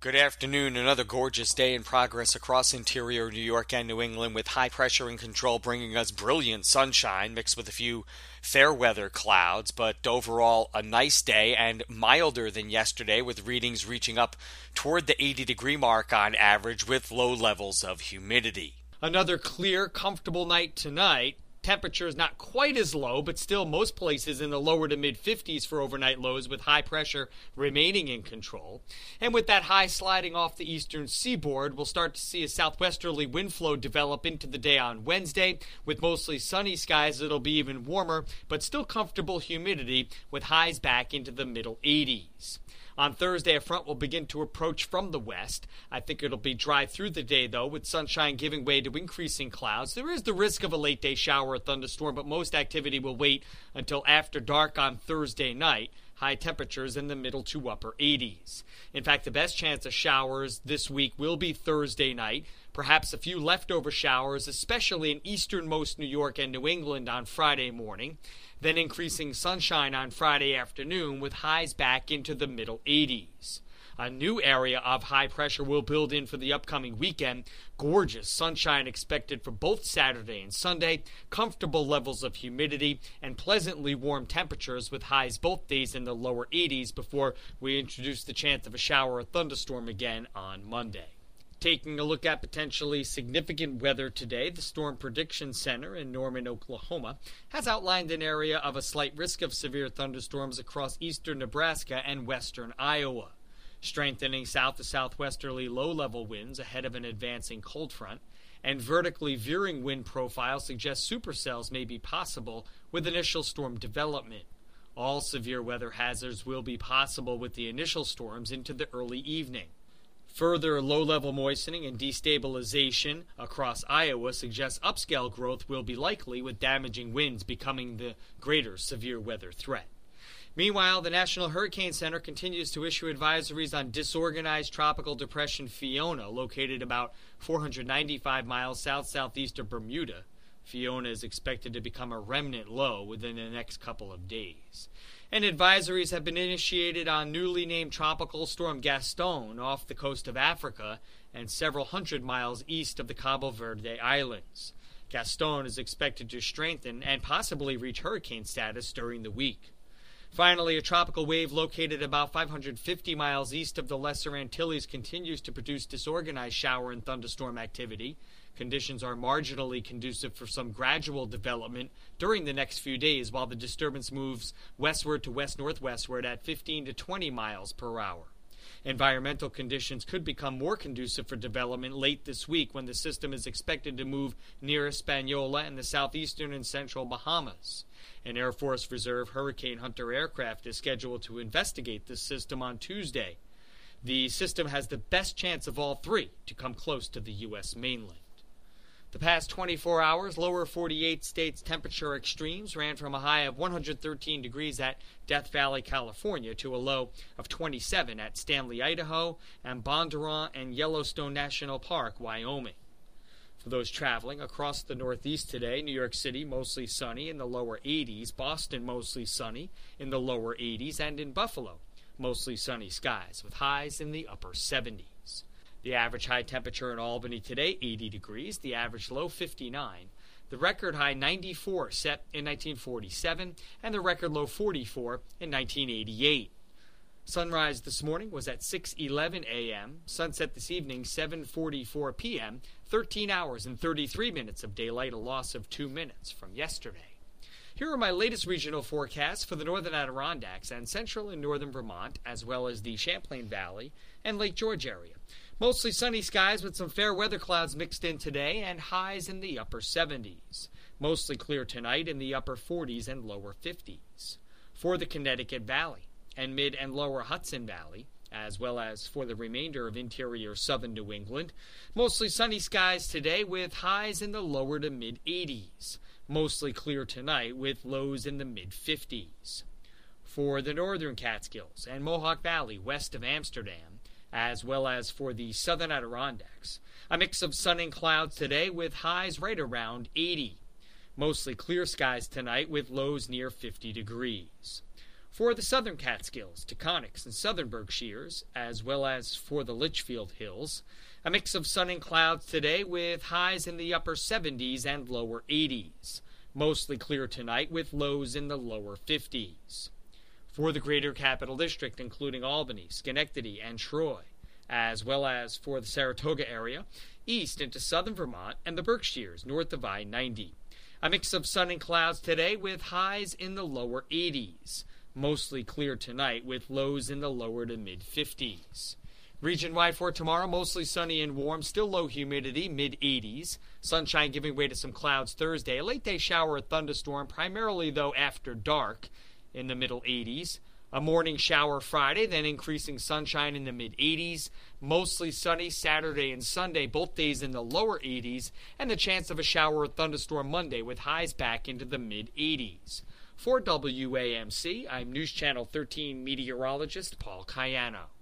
Good afternoon. Another gorgeous day in progress across interior New York and New England, with high pressure in control bringing us brilliant sunshine mixed with a few fair weather clouds, but overall a nice day and milder than yesterday, with readings reaching up toward the 80-degree mark on average with low levels of humidity. Another clear, comfortable night tonight. Temperatures not quite as low, but still most places in the lower to mid-50s for overnight lows, with high pressure remaining in control. And with that high sliding off the eastern seaboard, we'll start to see a southwesterly wind flow develop into the day on Wednesday. With mostly sunny skies, it'll be even warmer, but still comfortable humidity, with highs back into the middle 80s. On Thursday, a front will begin to approach from the west. I think it'll be dry through the day, though, with sunshine giving way to increasing clouds. There is the risk of a late-day shower or thunderstorm, but most activity will wait until after dark on Thursday night. High temperatures in the middle to upper 80s. In fact, the best chance of showers this week will be Thursday night. Perhaps a few leftover showers, especially in easternmost New York and New England on Friday morning. Then increasing sunshine on Friday afternoon, with highs back into the middle 80s. A new area of high pressure will build in for the upcoming weekend. Gorgeous sunshine expected for both Saturday and Sunday, comfortable levels of humidity, and pleasantly warm temperatures, with highs both days in the lower 80s before we introduce the chance of a shower or thunderstorm again on Monday. Taking a look at potentially significant weather today, the Storm Prediction Center in Norman, Oklahoma, has outlined an area of a slight risk of severe thunderstorms across eastern Nebraska and western Iowa. Strengthening south to southwesterly low-level winds ahead of an advancing cold front, and vertically veering wind profile suggests supercells may be possible with initial storm development. All severe weather hazards will be possible with the initial storms into the early evening. Further low-level moistening and destabilization across Iowa suggests upscale growth will be likely, with damaging winds becoming the greater severe weather threat. Meanwhile, the National Hurricane Center continues to issue advisories on disorganized tropical depression Fiona, located about 495 miles south-southeast of Bermuda. Fiona is expected to become a remnant low within the next couple of days. And advisories have been initiated on newly named tropical storm Gaston off the coast of Africa and several hundred miles east of the Cabo Verde Islands. Gaston is expected to strengthen and possibly reach hurricane status during the week. Finally, a tropical wave located about 550 miles east of the Lesser Antilles continues to produce disorganized shower and thunderstorm activity. Conditions are marginally conducive for some gradual development during the next few days, while the disturbance moves westward to west-northwestward at 15 to 20 miles per hour. Environmental conditions could become more conducive for development late this week, when the system is expected to move near Hispaniola and the southeastern and central Bahamas. An Air Force Reserve Hurricane Hunter aircraft is scheduled to investigate this system on Tuesday. The system has the best chance of all three to come close to the U.S. mainland. The past 24 hours, lower 48 states temperature extremes ran from a high of 113 degrees at Death Valley, California, to a low of 27 at Stanley, Idaho, and Bondurant and Yellowstone National Park, Wyoming. For those traveling across the Northeast today, New York City mostly sunny in the lower 80s, Boston mostly sunny in the lower 80s, and in Buffalo mostly sunny skies with highs in the upper 70s. The average high temperature in Albany today, 80 degrees, the average low 59, the record high 94 set in 1947, and the record low 44 in 1988. Sunrise this morning was at 6:11 a.m., sunset this evening 7:44 p.m., 13 hours and 33 minutes of daylight, a loss of 2 minutes from yesterday. Here are my latest regional forecasts for the northern Adirondacks and central and northern Vermont, as well as the Champlain Valley and Lake George area. Mostly sunny skies with some fair weather clouds mixed in today and highs in the upper 70s. Mostly clear tonight in the upper 40s and lower 50s. For the Connecticut Valley and mid and lower Hudson Valley, as well as for the remainder of interior southern New England, mostly sunny skies today with highs in the lower to mid 80s. Mostly clear tonight with lows in the mid 50s. For the northern Catskills and Mohawk Valley west of Amsterdam, as well as for the southern Adirondacks, a mix of sun and clouds today with highs right around 80. Mostly clear skies tonight with lows near 50 degrees. For the southern Catskills, Taconics, and southern Berkshires, as well as for the Litchfield Hills, a mix of sun and clouds today with highs in the upper 70s and lower 80s. Mostly clear tonight with lows in the lower 50s. For the greater Capital District, including Albany, Schenectady, and Troy, as well as for the Saratoga area, east into southern Vermont, and the Berkshires north of I-90. A mix of sun and clouds today with highs in the lower 80s. Mostly clear tonight with lows in the lower to mid-50s. Region-wide for tomorrow, mostly sunny and warm, still low humidity, mid-80s. Sunshine giving way to some clouds Thursday. A late-day shower or thunderstorm, primarily, though, after dark in the middle 80s. A morning shower Friday, then increasing sunshine in the mid-80s. Mostly sunny Saturday and Sunday, both days in the lower 80s. And the chance of a shower or thunderstorm Monday with highs back into the mid-80s. For WAMC, I'm News Channel 13 meteorologist Paul Cayano.